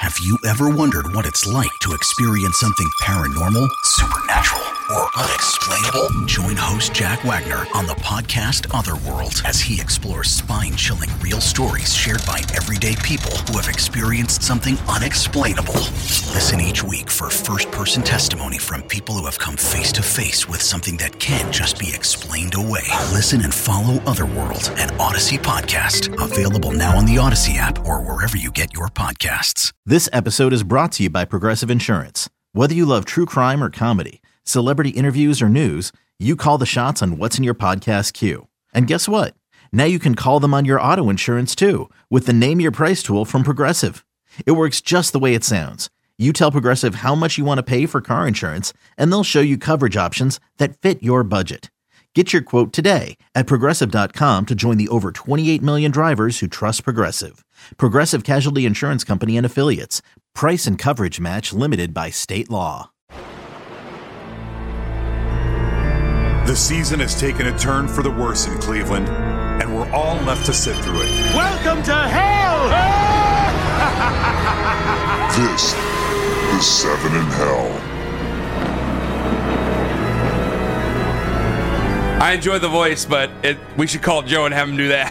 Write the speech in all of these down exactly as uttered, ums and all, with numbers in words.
Have you ever wondered what it's like to experience something paranormal, supernatural, or unexplainable? Join host Jack Wagner on the podcast Otherworld as he explores spine-chilling real stories shared by everyday people who have experienced something unexplainable. Listen each week for first-person testimony from people who have come face-to-face with something that can't just be explained away. Listen and follow Otherworld, an Odyssey podcast. Available now on the Odyssey app or wherever you get your podcasts. This episode is brought to you by Progressive Insurance. Whether you love true crime or comedy, celebrity interviews or news, you call the shots on what's in your podcast queue. And guess what? Now you can call them on your auto insurance too with the Name Your Price tool from Progressive. It works just the way it sounds. You tell Progressive how much you want to pay for car insurance, and they'll show you coverage options that fit your budget. Get your quote today at Progressive dot com to join the over twenty-eight million drivers who trust Progressive. Progressive Casualty Insurance Company and Affiliates. Price and coverage match limited by state law. The season has taken a turn for the worse in Cleveland, and we're all left to sit through it. Welcome to hell! This is Seven in Hell. I enjoy the voice, but it, we should call Joe and have him do that.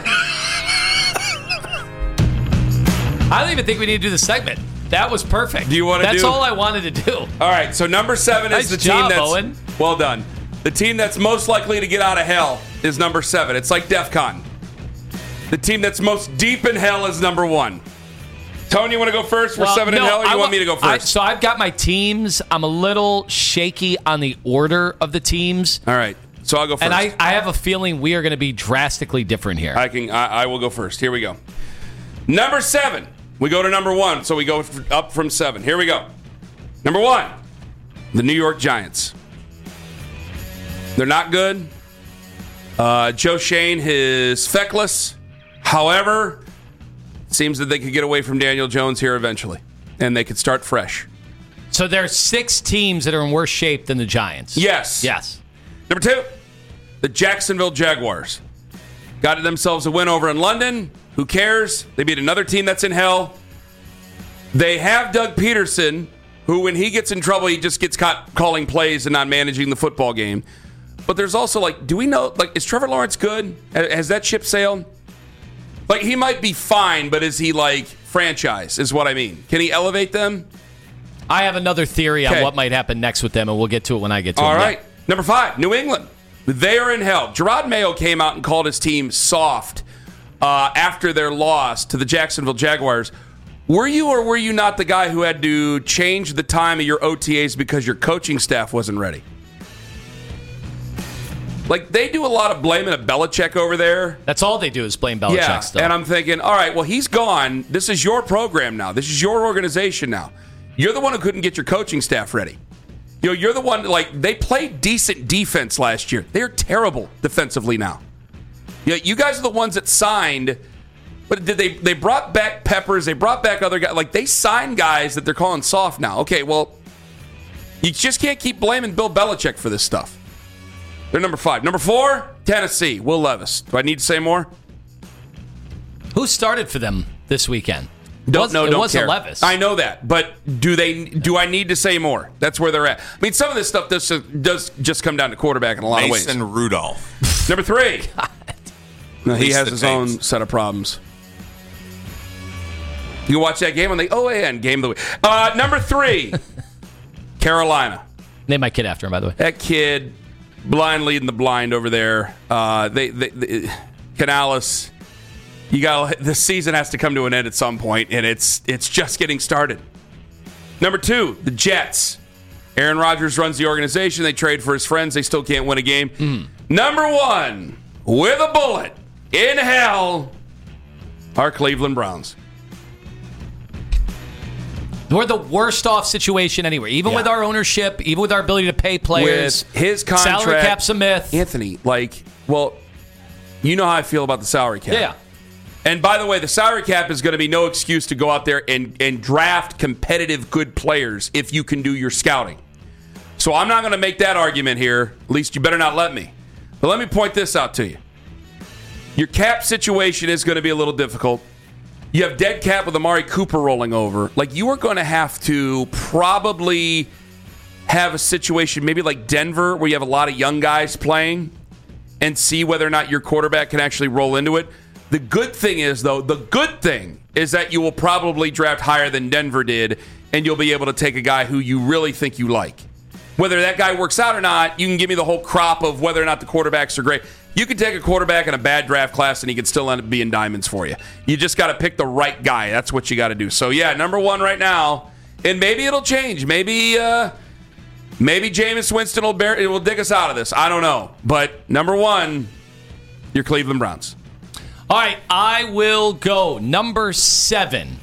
I don't even think we need to do the segment. That was perfect. Do you want to do? That's all I wanted to do. All right, so number seven nice is the job, team that's... Owen. Well done. The team that's most likely to get out of hell is number seven. It's like DEF CON. The team that's most deep in hell is number one. Tony, you want to go first for well, seven no, in hell, or you I, want me to go first? I, so I've got my teams. I'm a little shaky on the order of the teams. All right, so I'll go first. And I, I have a feeling we are going to be drastically different here. I can. I, I will go first. Here we go. Number seven. We go to number one, so we go up from seven. Here we go. Number one, the New York Giants. They're not good. Uh, Joe Shane is feckless. However, it seems that they could get away from Daniel Jones here eventually, and they could start fresh. So there are six teams that are in worse shape than the Giants. Yes. Yes. Number two, the Jacksonville Jaguars. Got themselves a win over in London. Who cares? They beat another team that's in hell. They have Doug Peterson, who when he gets in trouble, he just gets caught calling plays and not managing the football game. But there's also, like, do we know, like, is Trevor Lawrence good? Has that ship sailed? Like, he might be fine, but is he, like, franchise, is what I mean. Can he elevate them? I have another theory okay. on what might happen next with them, and we'll get to it when I get to it. All them. right. Yeah. Number five, New England. They are in hell. Gerard Mayo came out and called his team soft uh, after their loss to the Jacksonville Jaguars. Were you or were you not the guy who had to change the time of your O T As because your coaching staff wasn't ready? Like, they do a lot of blaming of Belichick over there. That's all they do is blame Belichick yeah, still. And I'm thinking, all right, well, he's gone. This is your program now. This is your organization now. You're the one who couldn't get your coaching staff ready. You know, you're the one, like, they played decent defense last year. They're terrible defensively now. Yeah, you guys are the ones that signed, but did they they brought back Peppers, they brought back other guys. Like, they signed guys that they're calling soft now. Okay, well, you just can't keep blaming Bill Belichick for this stuff. They're number five. Number four, Tennessee, Will Levis. Do I need to say more? Who started for them this weekend? Don't was, know, it don't wasn't care. Levis. I know that, but do they? Do I need to say more? That's where they're at. I mean, some of this stuff does, does just come down to quarterback in a lot Mason of ways. Mason Rudolph. Number three. No, he has his tapes. own set of problems. You watch that game on the O A N Game of the Week. Uh, number three, Carolina. Name my kid after him, by the way. That kid, blind leading the blind over there. Uh, they, they, they Canales. You got the season has to come to an end at some point, and it's it's just getting started. Number two, the Jets. Aaron Rodgers runs the organization. They trade for his friends. They still can't win a game. Mm. Number one, with a bullet in hell, are Cleveland Browns. We're the worst off situation anywhere. Even yeah. with our ownership, even with our ability to pay players. With his contract. Salary cap's a myth. Anthony, like, well, you know how I feel about the salary cap. Yeah. And by the way, the salary cap is going to be no excuse to go out there and, and draft competitive good players if you can do your scouting. So I'm not going to make that argument here. At least you better not let me. But let me point this out to you. Your cap situation is going to be a little difficult. You have dead cap with Amari Cooper rolling over. Like, you are going to have to probably have a situation maybe like Denver where you have a lot of young guys playing and see whether or not your quarterback can actually roll into it. The good thing is, though, the good thing is that you will probably draft higher than Denver did, and you'll be able to take a guy who you really think you like. Whether that guy works out or not, you can give me the whole crop of whether or not the quarterbacks are great. You can take a quarterback in a bad draft class, and he can still end up being diamonds for you. You just got to pick the right guy. That's what you got to do. So, yeah, number one right now, and maybe it'll change. Maybe uh, maybe Jameis Winston will, bear, it will dig us out of this. I don't know. But number one, your Cleveland Browns. All right, I will go number seven,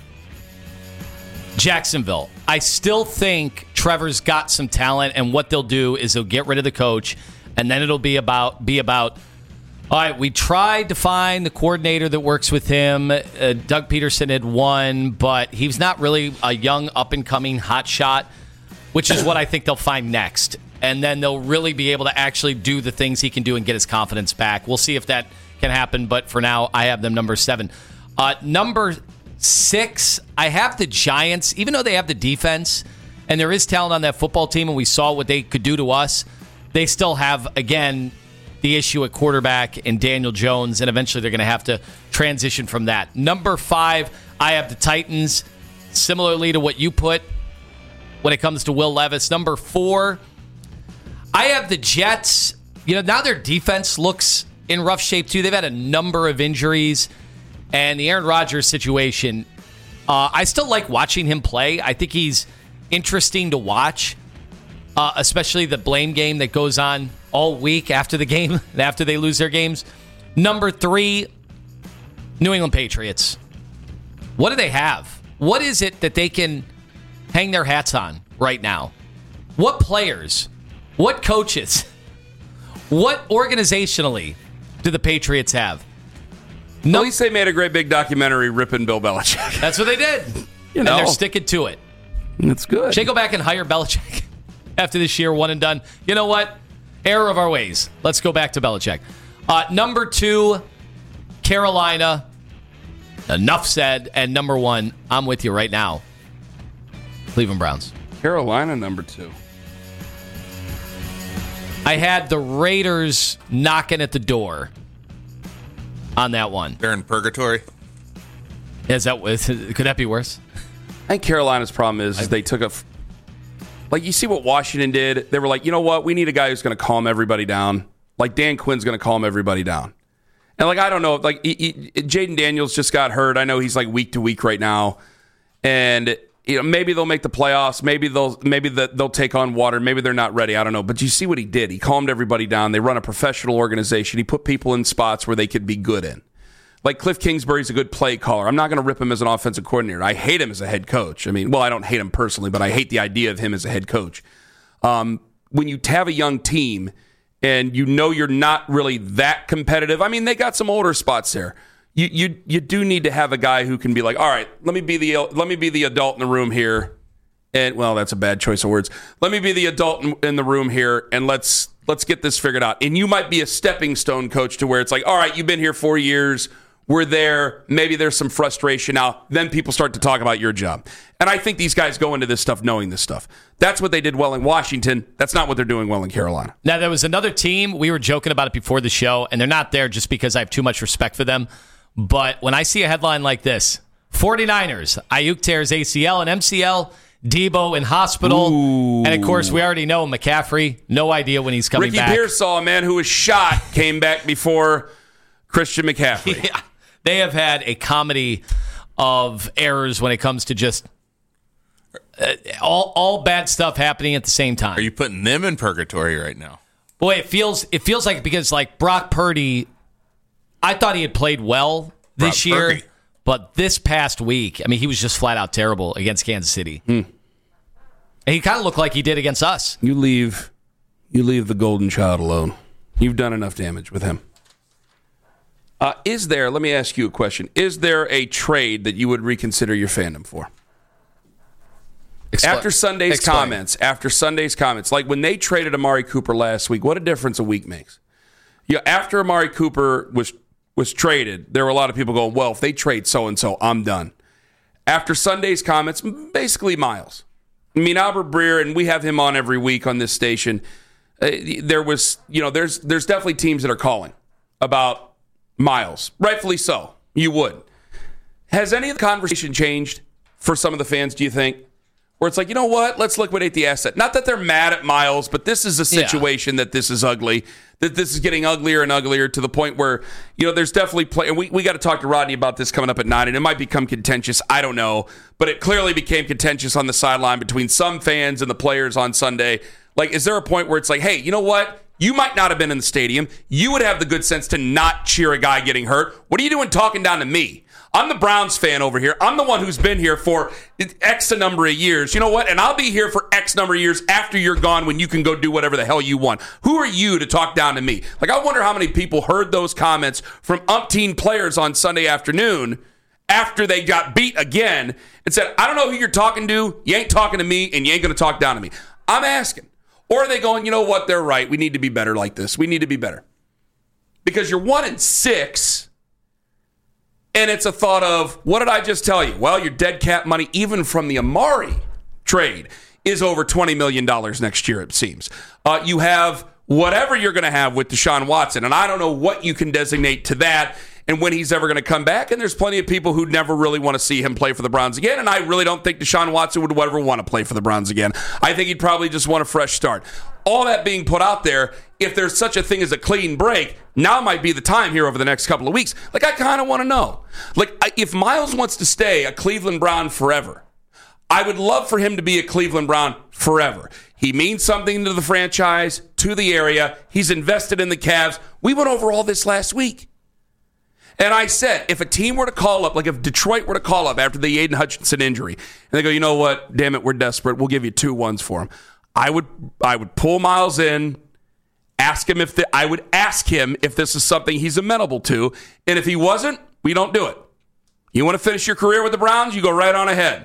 Jacksonville. I still think Trevor's got some talent, and what they'll do is they'll get rid of the coach, and then it'll be about be about. All right, we tried to find the coordinator that works with him. Uh, Doug Peterson had won, but he's not really a young, up-and-coming hot shot, which is what I think they'll find next. And then they'll really be able to actually do the things he can do and get his confidence back. We'll see if that can happen, but for now, I have them number seven. Uh, number six, I have the Giants. Even though they have the defense, and there is talent on that football team, and we saw what they could do to us, they still have, again, the issue at quarterback and Daniel Jones, and eventually they're going to have to transition from that. Number five, I have the Titans, similarly to what you put when it comes to Will Levis. Number four, I have the Jets. You know, now their defense looks in rough shape, too. They've had a number of injuries, and the Aaron Rodgers situation, uh, I still like watching him play. I think he's interesting to watch, uh, especially the blame game that goes on all week after the game, after they lose their games. Number three, New England Patriots. What do they have? What is it that they can hang their hats on right now? What players? What coaches? What organizationally do the Patriots have? No, At least they made a great big documentary ripping Bill Belichick. That's what they did. You know. And they're sticking to it. That's good. Should they go back and hire Belichick after this year, one and done? You know what? Error of our ways. Let's go back to Belichick. Uh, number two, Carolina. Enough said. And number one, I'm with you right now, Cleveland Browns. Carolina, number two. I had the Raiders knocking at the door on that one. They're in purgatory. Is that could that be worse? I think Carolina's problem is, is they took a like you see what Washington did. They were like, you know what, we need a guy who's going to calm everybody down. Like Dan Quinn's going to calm everybody down. And like I don't know, like Jaden Daniels just got hurt. I know he's like week to week right now, and you know, maybe they'll make the playoffs. Maybe they'll maybe the, they'll take on water. Maybe they're not ready. I don't know. But you see what he did. He calmed everybody down. They run a professional organization. He put people in spots where they could be good in. Like Cliff Kingsbury's a good play caller. I'm not going to rip him as an offensive coordinator. I hate him as a head coach. I mean, well, I don't hate him personally, but I hate the idea of him as a head coach. Um, when you have a young team and you know you're not really that competitive, I mean, they got some older spots there. You you you do need to have a guy who can be like, all right, let me be the let me be the adult in the room here, and well, that's a bad choice of words. Let me be the adult in, in the room here, and let's let's get this figured out. And you might be a stepping stone coach to where it's like, all right, you've been here four years, we're there. Maybe there's some frustration now. Then people start to talk about your job, and I think these guys go into this stuff knowing this stuff. That's what they did well in Washington. That's not what they're doing well in Carolina. Now there was another team we were joking about it before the show, and they're not there just because I have too much respect for them. But when I see a headline like this, forty-niners, Ayuk tears A C L and M C L, Debo in hospital, Ooh. And of course we already know McCaffrey, no idea when he's coming Ricky back. Ricky Pearsall, a man who was shot, came back before Christian McCaffrey. Yeah, they have had a comedy of errors when it comes to just uh, all all bad stuff happening at the same time. Are you putting them in purgatory right now? Boy, it feels it feels like because like Brock Purdy, I thought he had played well this Brock year, Purdy. But this past week, I mean, he was just flat out terrible against Kansas City. Hmm. And he kind of looked like he did against us. You leave, you leave the golden child alone. You've done enough damage with him. Uh, is there, let me ask you a question. Is there a trade that you would reconsider your fandom for? Expl- after Sunday's Explain. comments, after Sunday's comments, like when they traded Amari Cooper last week, what a difference a week makes. Yeah, after Amari Cooper was was traded, there were a lot of people going, well, if they trade so-and-so, I'm done. After Sunday's comments, basically Miles. I mean, Albert Breer, and we have him on every week on this station, uh, there was, you know, there's there's definitely teams that are calling about Miles. Rightfully so. You would. Has any of the conversation changed for some of the fans, do you think? Where it's like, you know what? Let's liquidate the asset. Not that they're mad at Miles, but this is a situation yeah. that this is ugly, that this is getting uglier and uglier to the point where, you know, there's definitely play. And we, we got to talk to Rodney about this coming up at nine, and it might become contentious. I don't know. But it clearly became contentious on the sideline between some fans and the players on Sunday. Like, is there a point where it's like, hey, you know what? You might not have been in the stadium. You would have the good sense to not cheer a guy getting hurt. What are you doing talking down to me? I'm the Browns fan over here. I'm the one who's been here for X a number of years. You know what? And I'll be here for X number of years after you're gone when you can go do whatever the hell you want. Who are you to talk down to me? Like, I wonder how many people heard those comments from umpteen players on Sunday afternoon after they got beat again and said, I don't know who you're talking to. You ain't talking to me, and you ain't going to talk down to me. I'm asking. Or are they going, you know what? They're right. We need to be better like this. We need to be better. Because you're one and six. And it's a thought of, what did I just tell you? Well, your dead cap money, even from the Amari trade, is over twenty million dollars next year, it seems. Uh, you have whatever you're going to have with Deshaun Watson, and I don't know what you can designate to that and when he's ever going to come back. And there's plenty of people who never really want to see him play for the Browns again, and I really don't think Deshaun Watson would ever want to play for the Browns again. I think he'd probably just want a fresh start. All that being put out there, if there's such a thing as a clean break, now might be the time here over the next couple of weeks. Like, I kind of want to know. Like, if Miles wants to stay a Cleveland Brown forever, I would love for him to be a Cleveland Brown forever. He means something to the franchise, to the area. He's invested in the Cavs. We went over all this last week. And I said, if a team were to call up, like if Detroit were to call up after the Aiden Hutchinson injury, and they go, you know what, damn it, we're desperate, we'll give you two ones for him. I would I would pull Miles in, ask him if the, I would ask him if this is something he's amenable to, and if he wasn't, we don't do it. You want to finish your career with the Browns, you go right on ahead.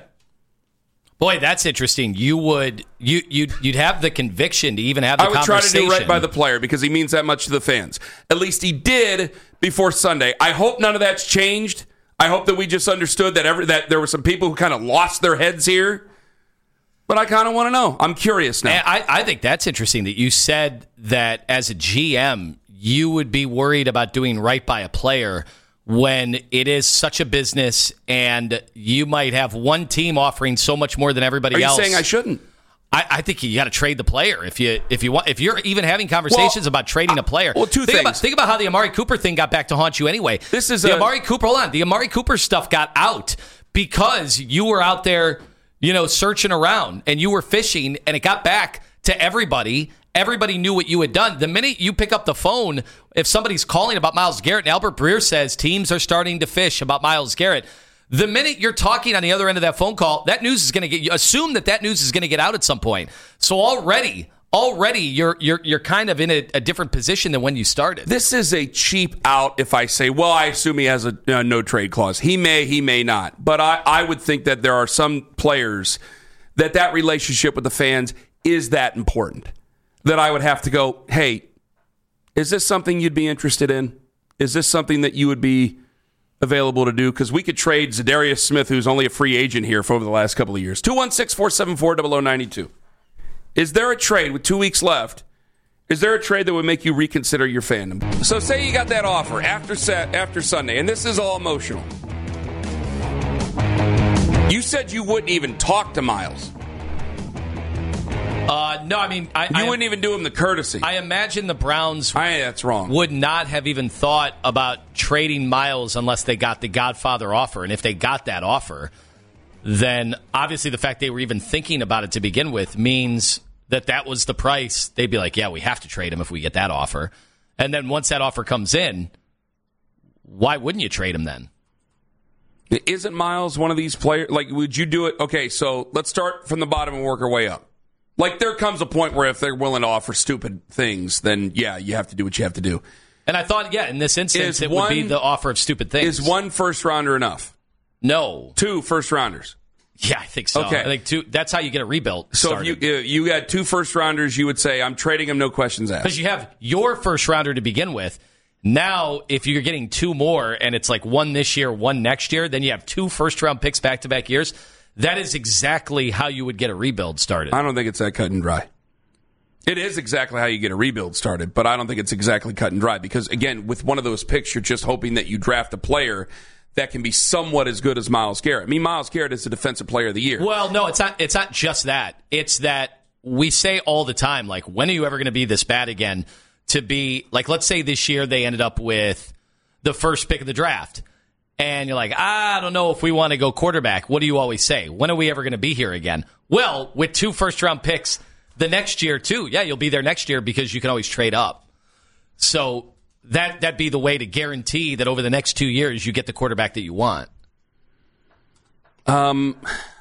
Boy, that's interesting. You would you you'd, you'd have the conviction to even have the I would conversation. try to do right by the player because he means that much to the fans. At least he did before Sunday. I hope none of that's changed. I hope that we just understood that every that there were some people who kind of lost their heads here. But I kind of want to know. I'm curious now. I, I think that's interesting that you said that as a G M, you would be worried about doing right by a player when it is such a business and you might have one team offering so much more than everybody Are you else. saying I shouldn't? I, I think you got to trade the player if you if you want if you're even having conversations well, about trading a player. Well, two think things. About, think about how the Amari Cooper thing got back to haunt you anyway. This is the a, Amari Cooper. Hold on, the Amari Cooper stuff got out because you were out there, you know, searching around and you were fishing, and it got back to everybody. Everybody knew what you had done. The minute you pick up the phone, if somebody's calling about Myles Garrett, and Albert Breer says teams are starting to fish about Myles Garrett, the minute you're talking on the other end of that phone call, that news is going to get you. Assume that that news is going to get out at some point. So already, already you're you're you're kind of in a, a different position than when you started. This is a cheap out if I say, well, I assume he has a uh, no trade clause. He may, he may not. But I, I would think that there are some players that that relationship with the fans is that important. That I would have to go, hey, is this something you'd be interested in? Is this something that you would be available to do? Because we could trade Zadarius Smith, who's only a free agent here for over the last couple of years. two one six, four seven four, zero zero nine two. Is there a trade with two weeks left? Is there a trade that would make you reconsider your fandom? So say you got that offer after set, after Sunday, and this is all emotional. You said you wouldn't even talk to Myles. Uh, no, I mean, I, you I, wouldn't even do him the courtesy. I imagine the Browns I, that's wrong. would not have even thought about trading Myles unless they got the Godfather offer. And if they got that offer, then obviously the fact they were even thinking about it to begin with means that that was the price. They'd be like, yeah, we have to trade him if we get that offer. And then once that offer comes in, why wouldn't you trade him then? Isn't Myles one of these players? Like, would you do it? Okay, so let's start from the bottom and work our way up. Like, there comes a point where if they're willing to offer stupid things, then, yeah, you have to do what you have to do. And I thought, yeah, in this instance, is it one, would be the offer of stupid things. Is one first-rounder enough? No. Two first-rounders? Yeah, I think so. Okay. I think two, that's how you get a rebuild So started. if you, you had two first-rounders, you would say, I'm trading them, no questions asked. Because you have your first-rounder to begin with. Now, if you're getting two more and it's like one this year, one next year, then you have two first-round picks back-to-back years. That is exactly how you would get a rebuild started. I don't think it's that cut and dry. It is exactly how you get a rebuild started, but I don't think it's exactly cut and dry because, again, with one of those picks, you're just hoping that you draft a player that can be somewhat as good as Myles Garrett. I mean, Myles Garrett is the defensive player of the year. Well, no, it's not. It's not just that. It's that we say all the time, like, when are you ever going to be this bad again? To be like, let's say this year they ended up with the first pick of the draft, and you're like, I don't know if we want to go quarterback. What do you always say? When are we ever going to be here again? Well, with two first round picks the next year too, yeah, you'll be there next year because you can always trade up. So that that'd be the way to guarantee that over the next two years you get the quarterback that you want. Um.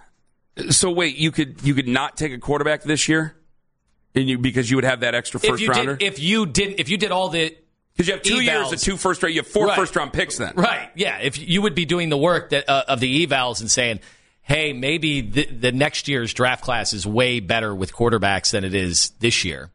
So wait, you could you could not take a quarterback this year, and you because you would have that extra first if you rounder. Did, if you did, if you did all the because you have two evals. years of two first round, you have four right. first round picks then. Right? Yeah. If you would be doing the work that uh, of the evals and saying, hey, maybe the, the next year's draft class is way better with quarterbacks than it is this year.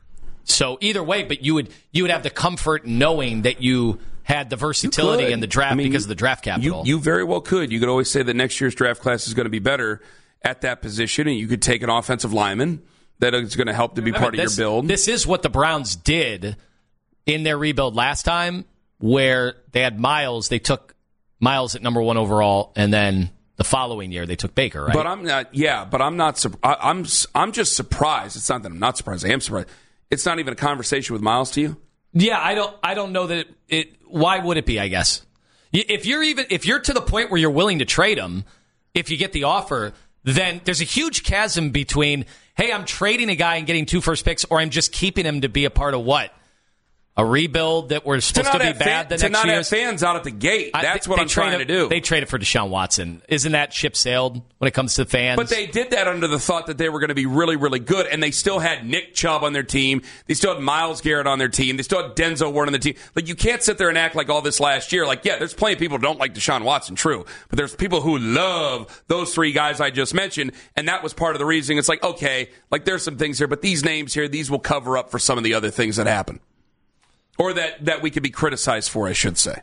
So either way, but you would you would have the comfort knowing that you had the versatility in the draft I mean, because of the draft capital. You, you very well could. You could always say that next year's draft class is going to be better at that position, and you could take an offensive lineman that is going to help to be Remember, part of this, your build. This is what the Browns did in their rebuild last time, where they had Myles. They took Myles at number one overall, and then the following year they took Baker. Right? But I'm not. Yeah, but I'm not. I, I'm. I'm just surprised. It's not that I'm not surprised. I am surprised. It's not even a conversation with Myles to you. Yeah, I don't. I don't know that it, it. Why would it be? I guess if you're even if you're to the point where you're willing to trade him, if you get the offer, then there's a huge chasm between, hey, I'm trading a guy and getting two first picks, or I'm just keeping him to be a part of what? A rebuild that we're supposed to, to be bad fan, the next year? To not year? have fans out at the gate. That's I, what they I'm trying it, to do. They traded for Deshaun Watson. Isn't that ship sailed when it comes to fans? But they did that under the thought that they were going to be really, really good, and they still had Nick Chubb on their team. They still had Myles Garrett on their team. They still had Denzel Ward on the team. Like, you can't sit there and act like all this last year. Like, yeah, there's plenty of people who don't like Deshaun Watson, true. But there's people who love those three guys I just mentioned, and that was part of the reason. It's like, okay, like there's some things here, but these names here, these will cover up for some of the other things that happen. Or that, that we could be criticized for, I should say.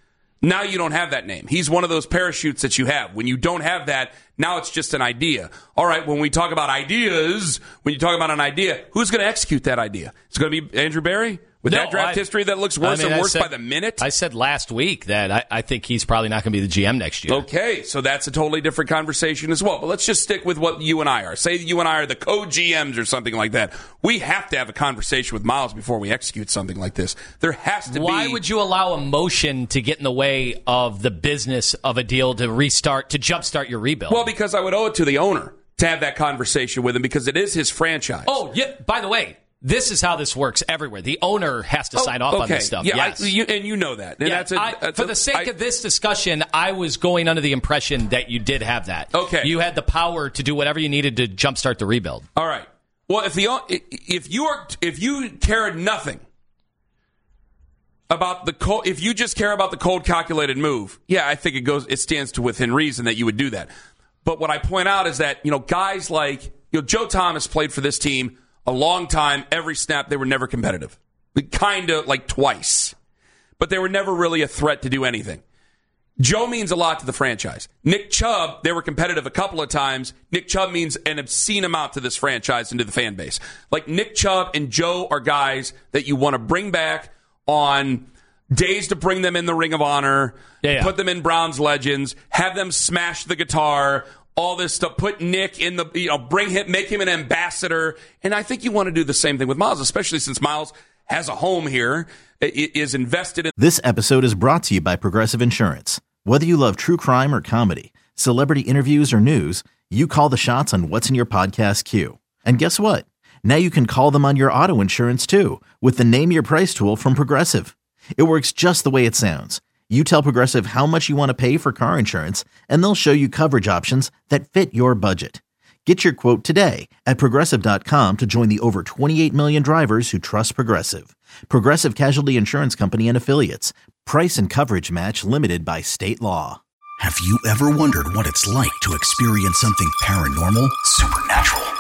Now you don't have that name. He's one of those parachutes that you have. When you don't have that, now it's just an idea. All right, when we talk about ideas, when you talk about an idea, who's going to execute that idea? It's going to be Andrew Berry? With no, that draft I, history that looks worse I mean, and worse said, by the minute? I said last week that I, I think he's probably not going to be the G M next year. Okay, so that's a totally different conversation as well. But let's just stick with what you and I are. Say you and I are the co-G Ms or something like that. We have to have a conversation with Myles before we execute something like this. There has to Why be... Why would you allow emotion to get in the way of the business of a deal to restart, to jumpstart your rebuild? Well, because I would owe it to the owner to have that conversation with him because it is his franchise. Oh, yeah. By the way... This is how this works everywhere. The owner has to oh, sign off okay. on this stuff. Yeah, yes. I, you, and you know that. And yeah, that's a, I, that's for a, the sake I, of this discussion, I was going under the impression that you did have that. Okay. You had the power to do whatever you needed to jumpstart the rebuild. All right. Well, if the if you are if you cared nothing about the cold, if you just care about the cold calculated move, yeah, I think it goes. It stands to within reason that you would do that. But what I point out is that you know guys like you know Joe Thomas played for this team a long time, every snap, they were never competitive. Kind of like twice. But they were never really a threat to do anything. Joe means a lot to the franchise. Nick Chubb, they were competitive a couple of times. Nick Chubb means an obscene amount to this franchise and to the fan base. Like Nick Chubb and Joe are guys that you want to bring back on days to bring them in the Ring of Honor, yeah, yeah. put them in Browns Legends, have them smash the guitar, all this stuff, put Nick in the, you know, bring him, make him an ambassador. And I think you want to do the same thing with Myles, especially since Myles has a home here, is invested in. This episode is brought to you by Progressive Insurance. Whether you love true crime or comedy, celebrity interviews or news, you call the shots on what's in your podcast queue. And guess what? Now you can call them on your auto insurance too, with the Name Your Price tool from Progressive. It works just the way it sounds. You tell Progressive how much you want to pay for car insurance, and they'll show you coverage options that fit your budget. Get your quote today at Progressive dot com to join the over twenty-eight million drivers who trust Progressive. Progressive Casualty Insurance Company and Affiliates. Price and coverage match limited by state law. Have you ever wondered what it's like to experience something paranormal, supernatural,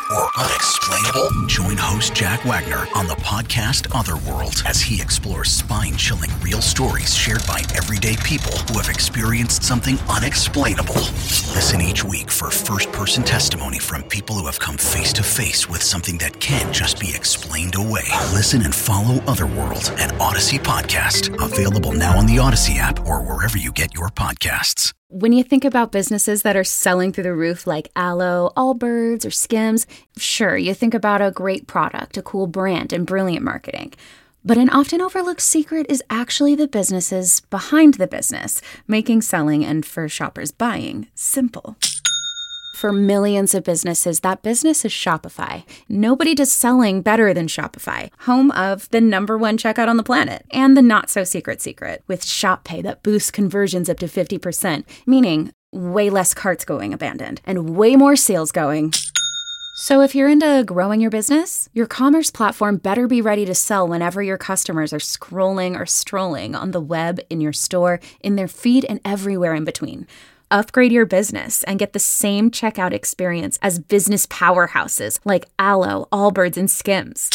or unexplainable? Join host Jack Wagner on the podcast Otherworld as he explores spine-chilling real stories shared by everyday people who have experienced something unexplainable. Listen each week for first-person testimony from people who have come face-to-face with something that can't just be explained away. Listen and follow Otherworld, an Odyssey podcast. Available now on the Odyssey app or wherever you get your podcasts. When you think about businesses that are selling through the roof like Aloe, Allbirds, or Skims, sure, you think about a great product, a cool brand, and brilliant marketing. But an often overlooked secret is actually the businesses behind the business, making selling and, for shoppers, buying simple. For millions of businesses, that business is Shopify. Nobody does selling better than Shopify, home of the number one checkout on the planet and the not-so-secret secret with Shop Pay that boosts conversions up to fifty percent, meaning way less carts going abandoned and way more sales going. So if you're into growing your business, your commerce platform better be ready to sell whenever your customers are scrolling or strolling on the web, in your store, in their feed, and everywhere in between. Upgrade your business and get the same checkout experience as business powerhouses like Aloe, Allbirds, and Skims.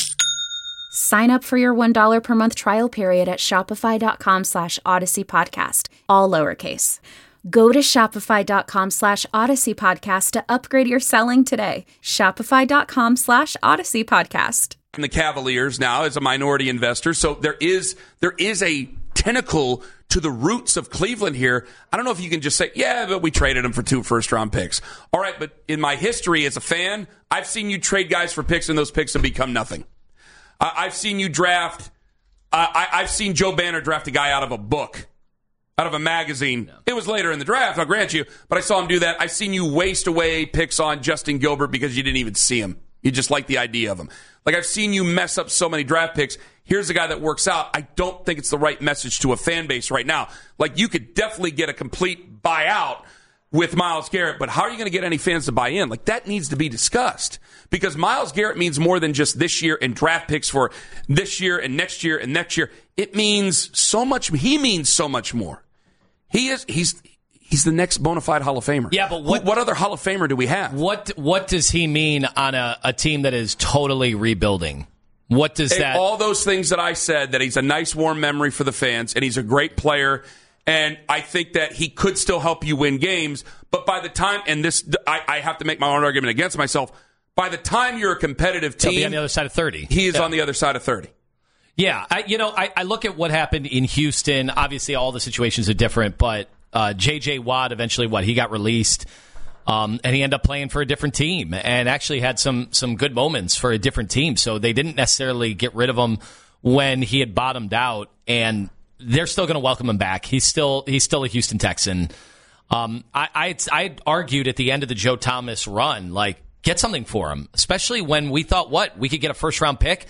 Sign up for your one dollar per month trial period at shopify.com slash Odyssey Podcast, all lowercase. Go to shopify.com slash Odyssey Podcast to upgrade your selling today. Shopify.com slash Odyssey Podcast. The Cavaliers now as a minority investor, so there is there is a tentacle to the roots of Cleveland here. I don't know if you can just say, yeah, but we traded him for two first-round picks. All right, but in my history as a fan, I've seen you trade guys for picks, and those picks have become nothing. Uh, I've seen you draft uh, I, I've seen Joe Banner draft a guy out of a book, out of a magazine. No. It was later in the draft, I'll grant you, but I saw him do that. I've seen you waste away picks on Justin Gilbert because you didn't even see him. You just like the idea of him. Like, I've seen you mess up so many draft picks. Here's a guy that works out. I don't think it's the right message to a fan base right now. Like, you could definitely get a complete buyout with Myles Garrett, but how are you going to get any fans to buy in? Like, that needs to be discussed, because Myles Garrett means more than just this year and draft picks for this year and next year and next year. It means so much. He means so much more. He is, he's, he's the next bona fide Hall of Famer. Yeah, but what, what other Hall of Famer do we have? What, what does he mean on a, a team that is totally rebuilding? What does and that... all those things that I said, that he's a nice, warm memory for the fans, and he's a great player, and I think that he could still help you win games, but by the time, and this, I, I have to make my own argument against myself, by the time you're a competitive team... He'll be on the other side of thirty. He is yeah. on the other side of thirty. Yeah, I, you know, I, I look at what happened in Houston. Obviously, all the situations are different, but uh, J J. Watt, eventually, what, he got released... Um, and he ended up playing for a different team and actually had some some good moments for a different team. So they didn't necessarily get rid of him when he had bottomed out, and they're still going to welcome him back. He's still he's still a Houston Texan. Um, I I I argued at the end of the Joe Thomas run, like, get something for him, especially when we thought, what, we could get a first round pick,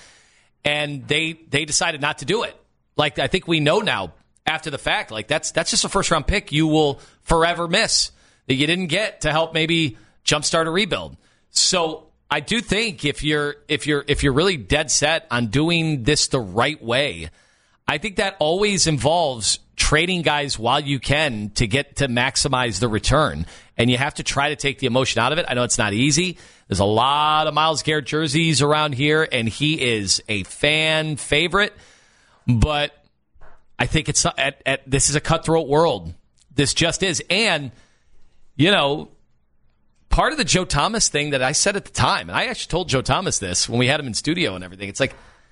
and they they decided not to do it. Like, I think we know now after the fact, like, that's that's just a first round pick you will forever miss, that you didn't get to help maybe jumpstart a rebuild. So I do think if you're if you're if you're really dead set on doing this the right way, I think that always involves trading guys while you can to get to maximize the return. And you have to try to take the emotion out of it. I know it's not easy. There's a lot of Myles Garrett jerseys around here, and he is a fan favorite. But I think it's at, at this is a cutthroat world. This just is. And you know, part of the Joe Thomas thing that I said at the time, and I actually told Joe Thomas this when we had him in studio and everything, it's like,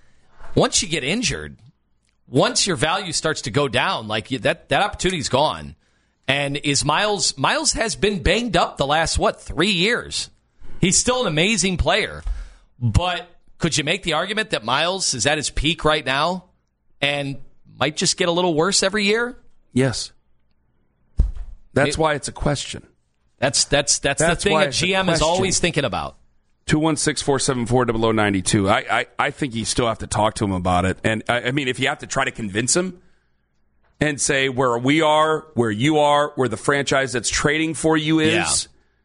once you get injured, once your value starts to go down, like, that that opportunity's gone. And is Myles, Myles has been banged up the last, what, three years. He's still an amazing player. But could you make the argument that Myles is at his peak right now and might just get a little worse every year? Yes. That's it, why it's a question. That's that's that's, that's the thing a G M a is always thinking about. two one six, four seven four, zero zero nine two. I, I, I think you still have to talk to him about it. And, I, I mean, if you have to try to convince him and say where we are, where you are, where the franchise that's trading for you is, yeah.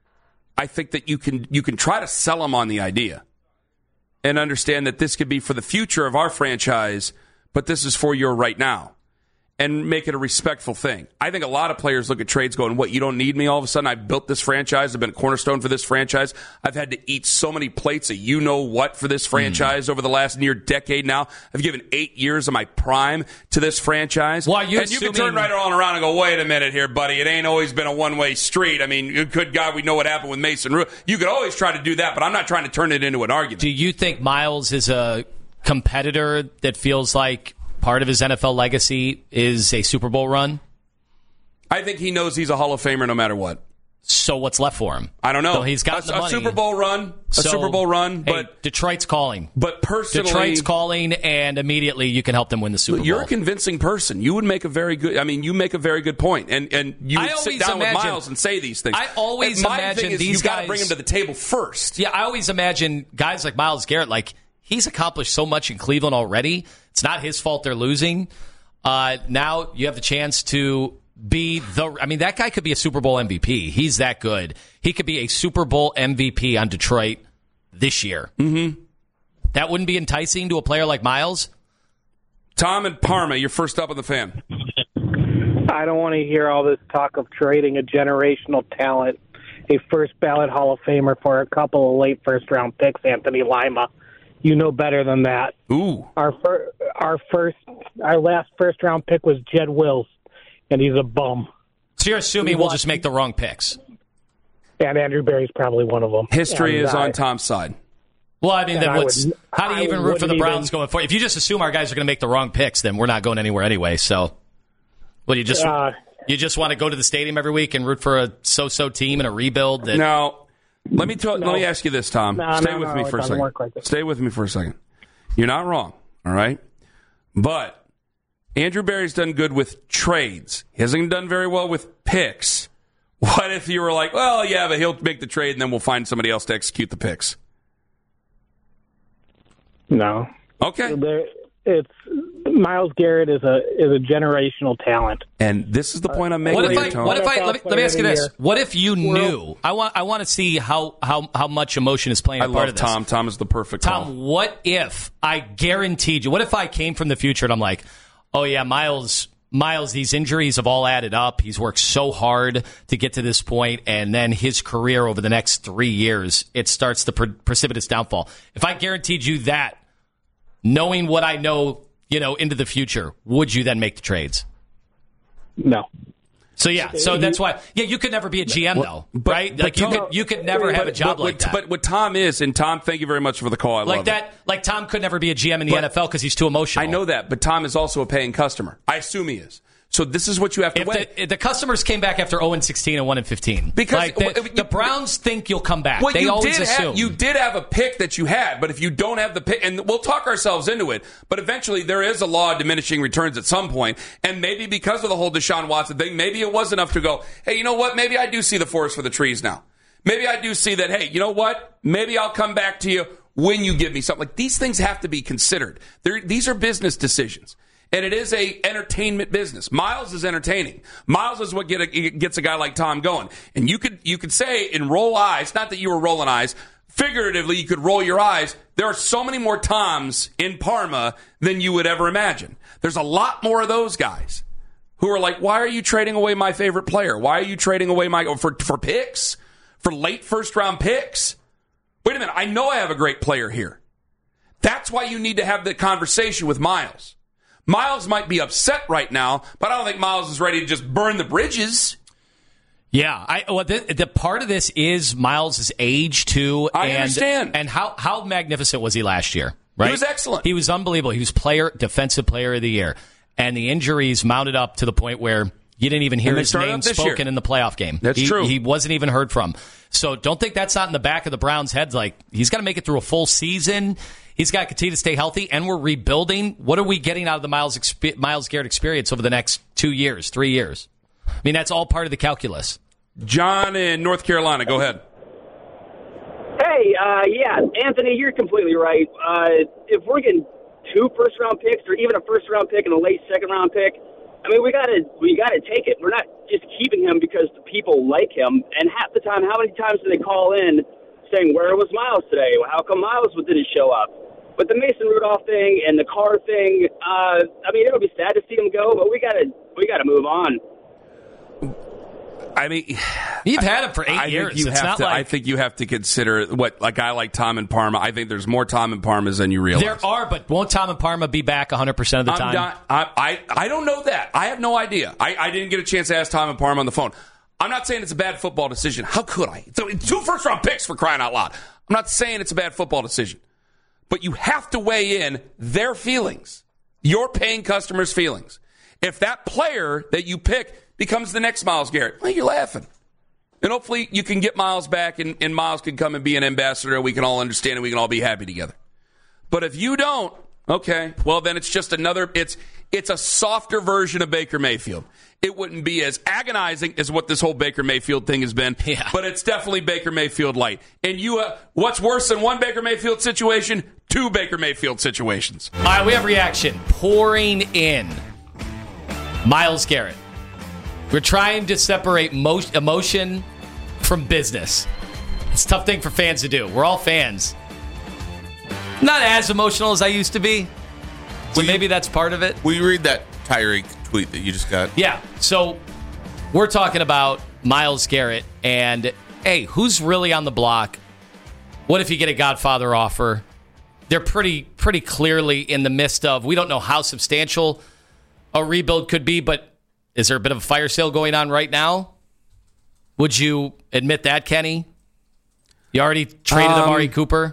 I think that you can you can try to sell him on the idea and understand that this could be for the future of our franchise, but this is for your right now. and make it a respectful thing. I think a lot of players look at trades going, what, you don't need me all of a sudden? I've built this franchise. I've been a cornerstone for this franchise. I've had to eat so many plates of you-know-what for this franchise mm. over the last near decade now. I've given eight years of my prime to this franchise. Well, you're and you assuming... can turn right on around and go, wait a minute here, buddy. It ain't always been a one-way street. I mean, good God, we know what happened with Mason Rudolph. You could always try to do that, but I'm not trying to turn it into an argument. Do you think Miles is a competitor that feels like part of his N F L legacy is a Super Bowl run? I think he knows he's a Hall of Famer no matter what. So what's left for him? I don't know. So he's got a, the money. A Super Bowl run. A so, Super Bowl run. Hey, but Detroit's calling. But personally... Detroit's calling, and immediately you can help them win the Super Bowl. You're a convincing person. You would make a very good... I mean, you make a very good point. And, and you would sit down imagine, with Miles and say these things. I always and my imagine thing is these you guys... got to bring him to the table first. Yeah, I always imagine guys like Myles Garrett, like, he's accomplished so much in Cleveland already. It's not his fault they're losing. Uh, now you have the chance to be the... I mean, that guy could be a Super Bowl M V P. He's that good. He could be a Super Bowl M V P on Detroit this year. Mm-hmm. That wouldn't be enticing to a player like Miles? Tom and Parma, you're first up on the Fan. I don't want to hear all this talk of trading a generational talent, a first ballot Hall of Famer for a couple of late first round picks, Anthony Lima. You know better than that. Ooh. Our fir- our first, our last first round pick was Jed Wills, and he's a bum. So you're assuming we'll just make the wrong picks? And Andrew Berry's probably one of them. History and is I, on Tom's side. Well, I mean, then I what's, would, how do you even I root for the Browns even, going forward? If you just assume our guys are going to make the wrong picks, then we're not going anywhere anyway. So, well, you just uh, you just want to go to the stadium every week and root for a so-so team and a rebuild? That... Now, let me tell, no. let me ask you this, Tom. No, Stay no, with no, me it for a doesn't second. work like this. Stay with me for a second. You're not wrong, all right? But Andrew Berry's done good with trades. He hasn't done very well with picks. What if you were like, well, yeah, but he'll make the trade and then we'll find somebody else to execute the picks? No. Okay. There, it's Myles Garrett is a is a generational talent. And this is the point I'm making. What if here, I, Tom. what if I let me, let me ask you this? Year. What if you Well, knew? I want I want to see how, how, how much emotion is playing a I part love of this. Tom. Tom is the perfect Tom, call. what if I guaranteed you? What if I came from the future and I'm like, oh yeah, Miles, Miles, these injuries have all added up. He's worked so hard to get to this point, and then his career over the next three years, it starts the pre- precipitous downfall. If I guaranteed you that, knowing what I know, you know, into the future, would you then make the trades? No. So yeah, so that's why. Yeah, you could never be a G M though, but, right? but like Tom, you could, you could never have but, a job but, like that. But what Tom is, and Tom, thank you very much for the call. I like love that. it. Like Tom could never be a G M in the but, N F L because he's too emotional. I know that, but Tom is also a paying customer. I assume he is. So this is what you have to if weigh. the, if the customers came back after oh and sixteen and one and fifteen. Because like the, well, you, the Browns think you'll come back. Well, they you always did assume. Have, you did have a pick that you had, but if you don't have the pick, and we'll talk ourselves into it, but eventually there is a law of diminishing returns at some point, and maybe because of the whole Deshaun Watson thing, maybe it was enough to go, hey, you know what, maybe I do see the forest for the trees now. Maybe I do see that, hey, you know what, maybe I'll come back to you when you give me something. Like, these things have to be considered. They're, these are business decisions. And it is a entertainment business. Miles is entertaining. Miles is what get a, gets a guy like Tom going. And you could you could say and roll eyes, not that you were rolling eyes, figuratively you could roll your eyes. There are so many more Toms in Parma than you would ever imagine. There's a lot more of those guys who are like, why are you trading away my favorite player? Why are you trading away my for for picks? For late first round picks? Wait a minute, I know I have a great player here. That's why you need to have the conversation with Miles. Miles might be upset right now, but I don't think Miles is ready to just burn the bridges. Yeah, I well, the, the part of this is Miles' age too. I and, understand. And how how magnificent was he last year? Right, he was excellent. He was unbelievable. He was player, defensive player of the year, and the injuries mounted up to the point where you didn't even hear his name spoken year. in the playoff game. That's he, true. He wasn't even heard from. So don't think that's not in the back of the Browns' heads. Like, he's got to make it through a full season. He's got to continue to stay healthy, and we're rebuilding. What are we getting out of the Miles exp- Miles Garrett experience over the next two years, three years? I mean, that's all part of the calculus. John in North Carolina, go ahead. Hey, uh, yeah, Anthony, you're completely right. Uh, if we're getting two first-round picks or even a first-round pick and a late second-round pick, I mean, we gotta we gotta take it. We're not just keeping him because the people like him. And half the time, how many times do they call in saying, "Where was Miles today? How come Miles didn't show up?" But the Mason Rudolph thing and the Carr thing, uh, I mean, it'll be sad to see him go, but we gotta we gotta move on. I mean, you've had him for eight I years. Think you it's have not to, like I think you have to consider what, like I like Tom and Parma. I think there's more Tom and Parmas than you realize. There are, but won't Tom and Parma be back one hundred percent of the I'm time? Not, I, I I don't know that. I have no idea. I, I didn't get a chance to ask Tom and Parma on the phone. I'm not saying it's a bad football decision. How could I? So two first round picks for crying out loud. I'm not saying it's a bad football decision, but you have to weigh in their feelings, your paying customers' feelings. If that player that you pick becomes the next Myles Garrett, well, you're laughing. And hopefully you can get Myles back and, and Myles can come and be an ambassador and we can all understand and we can all be happy together. But if you don't, okay, well then it's just another, it's it's a softer version of Baker Mayfield. It wouldn't be as agonizing as what this whole Baker Mayfield thing has been, yeah. But it's definitely Baker Mayfield light. And you, uh, what's worse than one Baker Mayfield situation? Two Baker Mayfield situations. All right, we have reaction pouring in. Myles Garrett. We're trying to separate mo- emotion from business. It's a tough thing for fans to do. We're all fans. Not as emotional as I used to be. So maybe that's part of it. Will you read that Tyreek tweet that you just got? Yeah. So we're talking about Myles Garrett and, hey, who's really on the block? What if you get a Godfather offer? They're pretty pretty clearly in the midst of, we don't know how substantial a rebuild could be, but is there a bit of a fire sale going on right now? Would you admit that, Kenny? You already traded um, Amari Cooper?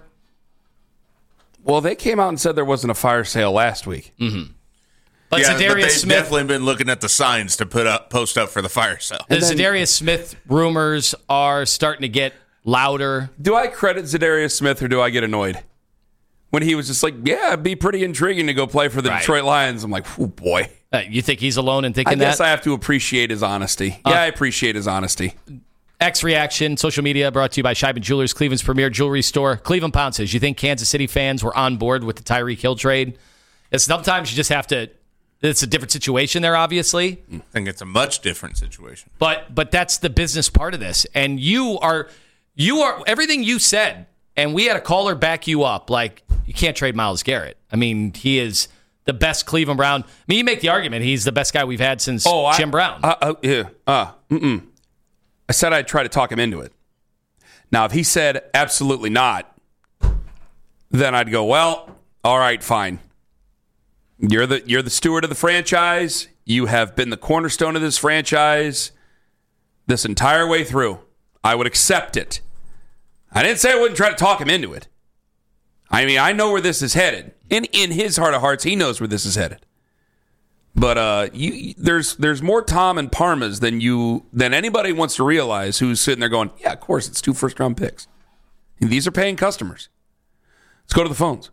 Well, they came out and said there wasn't a fire sale last week. Mm-hmm. But yeah, Zadarius but they've Smith, definitely been looking at the signs to put up, post up for the fire sale. The then, Zadarius Smith rumors are starting to get louder. Do I credit Zadarius Smith or do I get annoyed? When he was just like, yeah, it'd be pretty intriguing to go play for the right. Detroit Lions. I'm like, oh, boy. Uh, you think he's alone in thinking that? I guess that? I have to appreciate his honesty. Uh, yeah, I appreciate his honesty. X Reaction, social media, brought to you by Scheiben Jewelers, Cleveland's premier jewelry store. Cleveland Pounces, you think Kansas City fans were on board with the Tyreek Hill trade? It's sometimes you just have to, it's a different situation there, obviously. I think it's a much different situation. But but that's the business part of this. And you are, you are, everything you said, and we had a caller back you up, like, you can't trade Myles Garrett. I mean, he is the best Cleveland Brown. I mean, you make the argument he's the best guy we've had since oh, Jim I, Brown. Uh, uh, yeah. Uh, mm-mm. I said I'd try to talk him into it. Now, if he said absolutely not, then I'd go, well, all right, fine. You're the you're the steward of the franchise. You have been the cornerstone of this franchise this entire way through. I would accept it. I didn't say I wouldn't try to talk him into it. I mean, I know where this is headed. In in his heart of hearts, he knows where this is headed. But uh, you, there's there's more Tom and Parmas than you than anybody wants to realize. Who's sitting there going, yeah, of course, it's two first round picks. And these are paying customers. Let's go to the phones.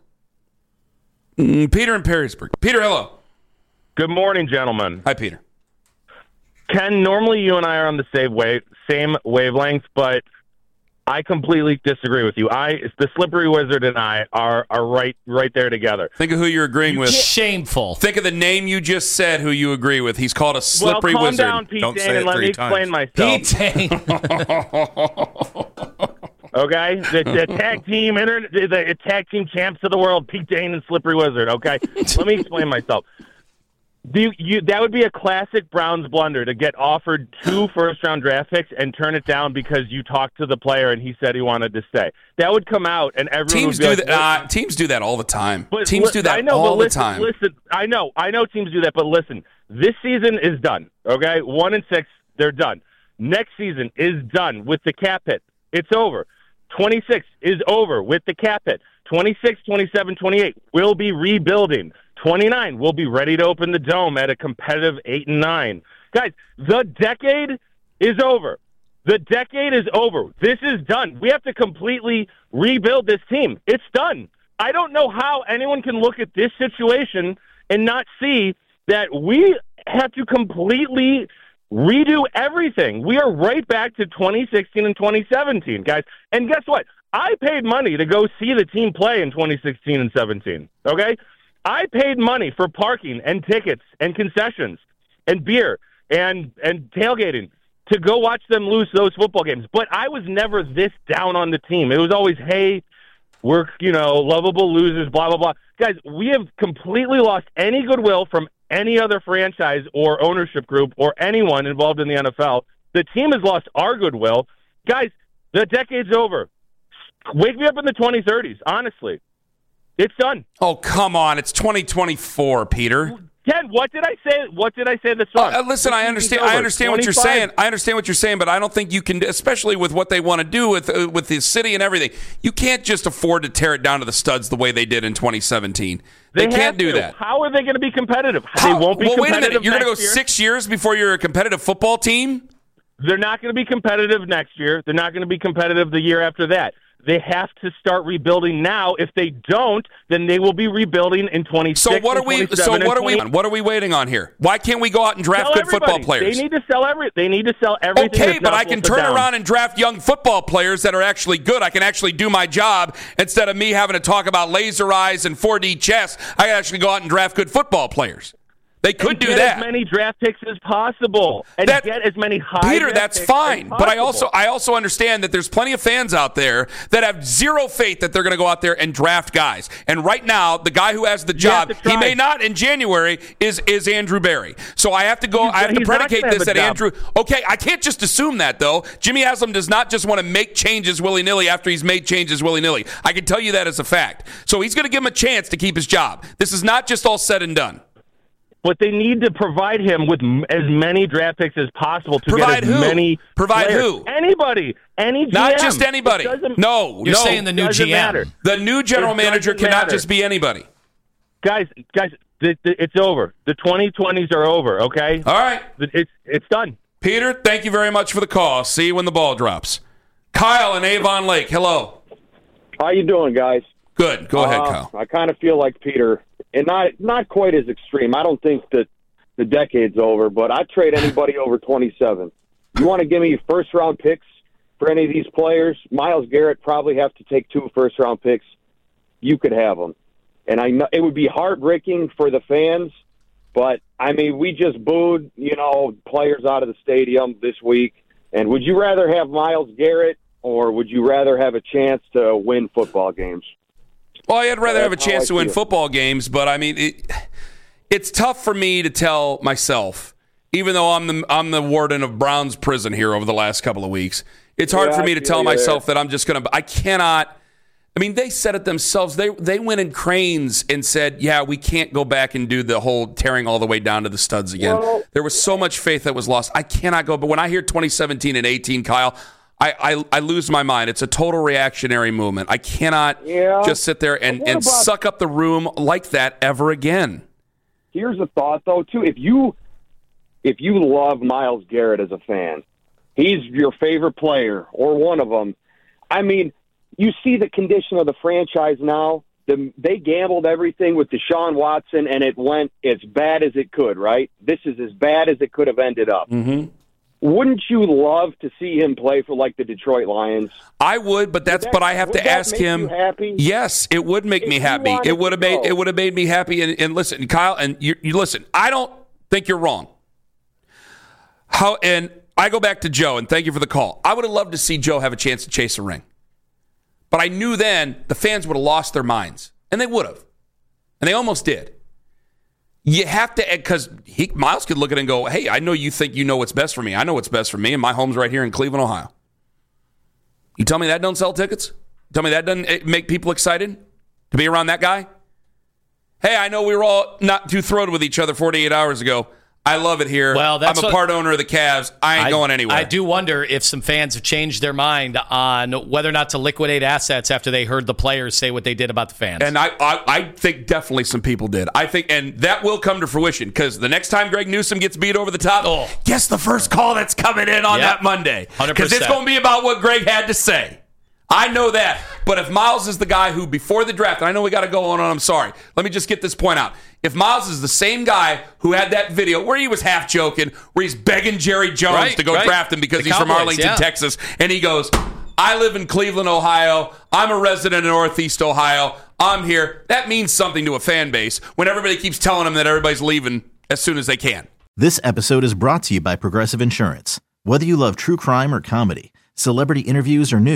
Mm, Peter in Perrysburg. Peter, hello. Good morning, gentlemen. Hi, Peter. Ken, normally you and I are on the same wave, same wavelength, but I completely disagree with you. I, the Slippery Wizard and I are are right right there together. Think of who you're agreeing with. Shameful. Think of the name you just said. Who you agree with? He's called a Slippery well, calm Wizard. Down, Pete Don't Dane, say it and let three me times. explain myself. Pete Dane. Okay, the, the tag team, inter, the tag team champs of the world, Pete Dane and Slippery Wizard. Okay, let me explain myself. Do you, you, that would be a classic Browns blunder to get offered two first-round draft picks and turn it down because you talked to the player and he said he wanted to stay. That would come out and everyone teams would be do like, that. Uh, teams do that all the time. But teams li- do that I know, all but listen, the time. Listen, I know, I know teams do that, but listen, this season is done. Okay, one and six, they're done. Next season is done with the cap hit. It's over. twenty-six is over with the cap hit. twenty-six, twenty-seven, twenty-eight will be rebuilding. twenty-nine will be ready to open the dome at a competitive eight and nine. Guys, the decade is over. The decade is over. This is done. We have to completely rebuild this team. It's done. I don't know how anyone can look at this situation and not see that we have to completely redo everything. We are right back to twenty sixteen and twenty seventeen, guys. And guess what? I paid money to go see the team play in twenty sixteen and seventeen, okay? I paid money for parking and tickets and concessions and beer and, and tailgating to go watch them lose those football games. But I was never this down on the team. It was always, hey, We're, you know, lovable losers, blah, blah, blah. Guys, we have completely lost any goodwill from any other franchise or ownership group or anyone involved in the N F L. The team has lost our goodwill. Guys, the decade's over. Wake me up in the twenty thirties, honestly. It's done. Oh, come on. It's twenty twenty-four, Peter. Ken, what did I say? What did I say in the song? Uh, listen, I understand. I understand what you're saying. I understand what you're saying, but I don't think you can, especially with what they want to do with uh, with the city and everything. You can't just afford to tear it down to the studs the way they did in twenty seventeen. They, they can't do to. that. How are they going to be competitive? How? They won't be well, competitive. Wait a minute. You're going to go year? six years before you're a competitive football team? They're not going to be competitive next year. They're not going to be competitive the year after that. They have to start rebuilding now. If they don't, then they will be rebuilding in twenty-six. So what are we? So what are we? What are we waiting on here? Why can't we go out and draft sell good everybody. football players? They need to sell every. They need to sell everything. Okay, but I can turn down. around and draft young football players that are actually good. I can actually do my job instead of me having to talk about laser eyes and four D chess. I can actually go out and draft good football players. They could and do get that. As many draft picks as possible, and that, get as many high. Peter, that's picks fine, as but I also I also understand that there's plenty of fans out there that have zero faith that they're going to go out there and draft guys. And right now, the guy who has the job, he may not in January, is is Andrew Berry. So I have to go. He's, I have to predicate this at job. Andrew. Okay, I can't just assume that though. Jimmy Haslam does not just want to make changes willy nilly after he's made changes willy nilly. I can tell you that as a fact. So he's going to give him a chance to keep his job. This is not just all said and done. But they need to provide him with m- as many draft picks as possible to provide get as who? many Provide players. who? Anybody. Any G M. Not just anybody. No, You're no. saying the new doesn't G M. Matter. The new general It manager cannot matter. just be anybody. Guys, guys, th- th- it's over. The twenty twenties are over, okay? All right. It's it's done. Peter, thank you very much for the call. See you when the ball drops. Kyle in Avon Lake, hello. How you doing, guys? Good. Go ahead, uh, Kyle. I kind of feel like Peter, and not not quite as extreme. I don't think that the decade's over, but I'd trade anybody over twenty-seven. You want to give me first-round picks for any of these players? Myles Garrett probably have to take two first-round picks. You could have them. And I know it would be heartbreaking for the fans, but, I mean, we just booed, you know, players out of the stadium this week. And would you rather have Myles Garrett, or would you rather have a chance to win football games? Well, I'd rather That's have a chance to win feel. football games, but, I mean, it, it's tough for me to tell myself, even though I'm the I'm the warden of Brown's prison here over the last couple of weeks. It's hard Yeah, for me I to feel tell you myself there. that I'm just going to – I cannot – I mean, they said it themselves. They they went in cranes and said, yeah, we can't go back and do the whole tearing all the way down to the studs again. Well, there was so much faith that was lost. I cannot go. But when I hear twenty seventeen and eighteen, Kyle, I, I, I lose my mind. It's a total reactionary movement. I cannot Yeah. just sit there and, What and about- suck up the room like that ever again. Here's a thought, though, too. If you if you love Myles Garrett as a fan, he's your favorite player or one of them. I mean, you see the condition of the franchise now. The, they gambled everything with Deshaun Watson, and it went as bad as it could, right? This is as bad as it could have ended up. Mm-hmm. Wouldn't you love to see him play for, like, the Detroit Lions? I would, but that's Would that- but I have would to that ask make him. you happy? Yes, it would make If me you happy. wanted It would have to made go. it would have made me happy. And, and listen, Kyle, and you, you listen. I don't think you're wrong. How and I go back to Joe, and thank you for the call. I would have loved to see Joe have a chance to chase a ring, but I knew then the fans would have lost their minds, and they would have, and they almost did. You have to, because Myles could look at it and go, hey, I know you think you know what's best for me. I know what's best for me, and my home's right here in Cleveland, Ohio. You tell me that don't sell tickets? Tell me that doesn't make people excited to be around that guy? Hey, I know we were all not too thrilled with each other forty-eight hours ago. I love it here. Well, that's I'm a what, part owner of the Cavs. I ain't I, going anywhere. I do wonder if some fans have changed their mind on whether or not to liquidate assets after they heard the players say what they did about the fans. And I, I, I think definitely some people did. I think, and that will come to fruition because the next time Greg Newsom gets beat over the top, oh. guess the first call that's coming in on Yep. that Monday. one hundred percent. Because it's going to be about what Greg had to say. I know that. But if Myles is the guy who, before the draft, and I know we got to go on, and I'm sorry. Let me just get this point out. If Myles is the same guy who had that video where he was half joking, where he's begging Jerry Jones Right, to go right. draft him because The he's from Cowboys, Arlington, yeah. Texas, and he goes, I live in Cleveland, Ohio. I'm a resident of Northeast Ohio. I'm here. That means something to a fan base when everybody keeps telling them that everybody's leaving as soon as they can. This episode is brought to you by Progressive Insurance. Whether you love true crime or comedy, celebrity interviews or news,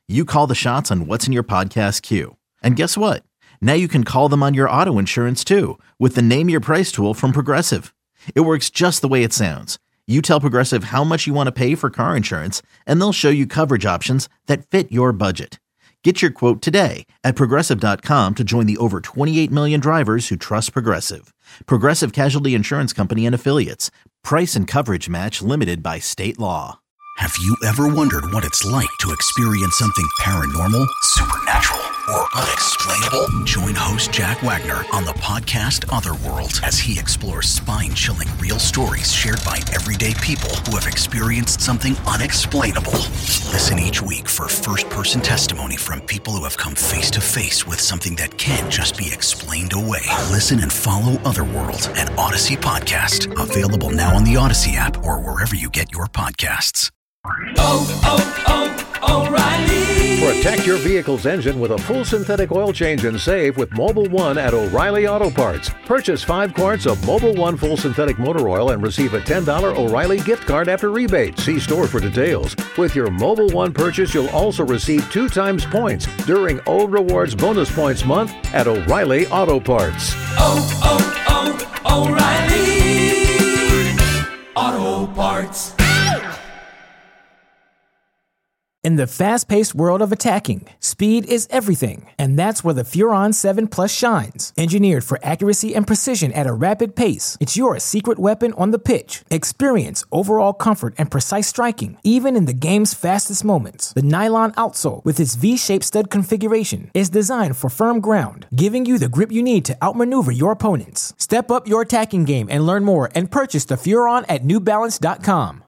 you call the shots on what's in your podcast queue. And guess what? Now you can call them on your auto insurance too with the Name Your Price tool from Progressive. It works just the way it sounds. You tell Progressive how much you want to pay for car insurance, and they'll show you coverage options that fit your budget. Get your quote today at Progressive dot com to join the over twenty-eight million drivers who trust Progressive. Progressive Casualty Insurance Company and Affiliates. Price and coverage match limited by state law. Have you ever wondered what it's like to experience something paranormal, supernatural, or unexplainable? Join host Jack Wagner on the podcast Otherworld as he explores spine-chilling real stories shared by everyday people who have experienced something unexplainable. Listen each week for first-person testimony from people who have come face-to-face with something that can't just be explained away. Listen and follow Otherworld, an Odyssey podcast, available now on the Odyssey app or wherever you get your podcasts. Oh, oh, oh, O'Reilly. Protect your vehicle's engine with a full synthetic oil change and save with Mobil one at O'Reilly Auto Parts. Purchase five quarts of Mobil one full synthetic motor oil and receive a ten dollars O'Reilly gift card after rebate. See store for details. With your Mobil one purchase, you'll also receive two times points during O Rewards Bonus Points Month at O'Reilly Auto Parts. Oh, oh, oh, O'Reilly Auto Parts. In the fast-paced world of attacking, speed is everything, and that's where the Furon seven Plus shines. Engineered for accuracy and precision at a rapid pace, it's your secret weapon on the pitch. Experience overall comfort and precise striking, even in the game's fastest moments. The nylon outsole, with its V-shaped stud configuration, is designed for firm ground, giving you the grip you need to outmaneuver your opponents. Step up your attacking game and learn more and purchase the Furon at New Balance dot com.